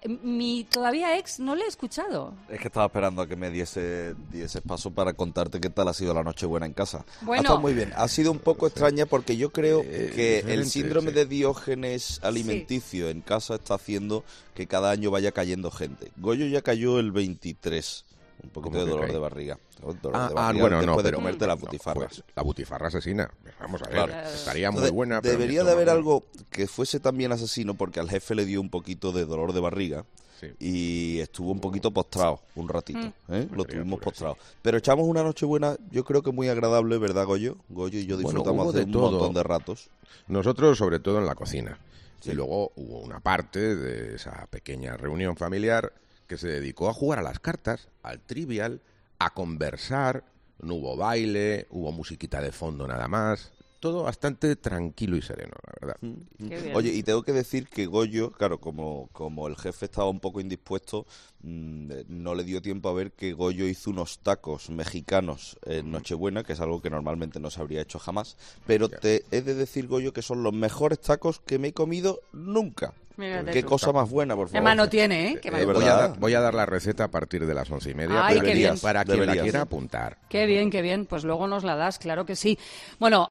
mi todavía ex no le he escuchado. Es que estaba esperando a que me diese paso para contarte qué tal ha sido la Nochebuena en casa. Bueno. Ha estado muy bien. Ha sido un poco extraña porque yo creo que el síndrome de Diógenes alimenticio en casa está haciendo que cada año vaya cayendo gente. Goyo ya cayó el 23. Un poquito de dolor de barriga. Bueno, después de pero comerte las butifarras. Pues, la butifarra asesina. Vamos a ver, Claro. estaría muy buena. Pero debería de haber algo que fuese también asesino, porque al jefe le dio un poquito de dolor de barriga. Sí. Y estuvo un poquito postrado un ratito, Lo tuvimos postrado. Sí. Pero echamos una Nochebuena, yo creo que muy agradable, ¿verdad, Goyo? Goyo y yo disfrutamos de un montón de ratos. Nosotros, sobre todo en la cocina. Sí. Y luego hubo una parte de esa pequeña reunión familiar que se dedicó a jugar a las cartas, al trivial, a conversar. No hubo baile, hubo musiquita de fondo nada más. Todo bastante tranquilo y sereno, la verdad. Oye, y tengo que decir que Goyo, claro, como el jefe estaba un poco indispuesto, no le dio tiempo a ver que Goyo hizo unos tacos mexicanos en Nochebuena, que es algo que normalmente no se habría hecho jamás, pero te he de decir, Goyo, que son los mejores tacos que me he comido nunca. Qué cosa más buena, por favor. Qué mano tiene, ¿eh? Qué mano. Voy a dar la receta a partir de las 11:30. Ay, qué bien. Para quien la quiera apuntar. Qué bien, qué bien. Pues luego nos la das, claro que sí. Bueno,